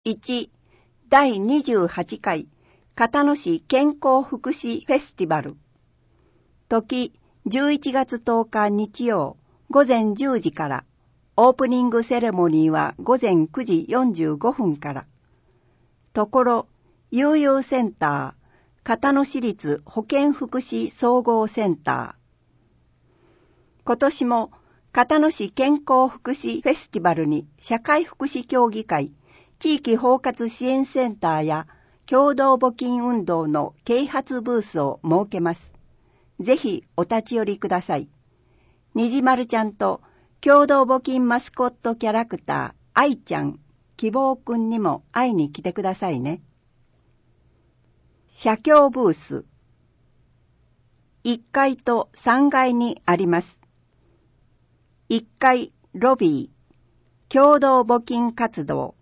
1、第28回片野市健康福祉フェスティバル。時、11月10日日曜午前10時から、オープニングセレモニーは午前9時45分から。ところ、悠々センター、片野市立保健福祉総合センター。今年も片野市健康福祉フェスティバルに社会福祉協議会、地域包括支援センターや共同募金運動の啓発ブースを設けます。ぜひお立ち寄りください。虹丸ちゃんと共同募金マスコットキャラクター、愛ちゃん、希望くんにも会いに来てくださいね。社協ブース。1階と3階にあります。1階ロビー、共同募金活動。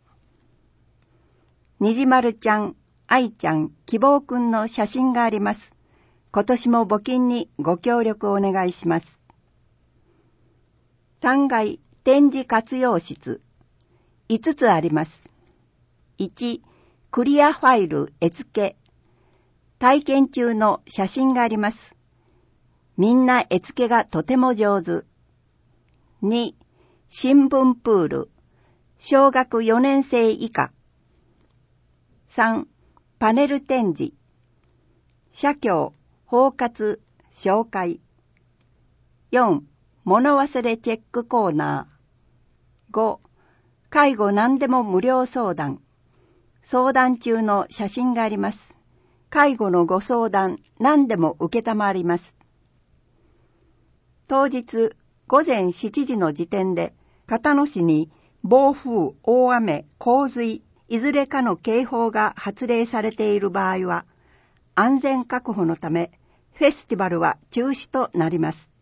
虹丸ちゃん、愛ちゃん、希望くんの写真があります。今年も募金にご協力お願いします。3階展示活用室。5つあります。1、クリアファイル絵付け。体験中の写真があります。みんな絵付けがとても上手。2、新聞プール。小学4年生以下。3、パネル展示。社協、包括、紹介。4、物忘れチェックコーナー。5、介護何でも無料相談。相談中の写真があります。介護のご相談、何でも受けたまわります。当日、午前7時の時点で、片野市に暴風、大雨、洪水、いずれかの警報が発令されている場合は、安全確保のため、フェスティバルは中止となります。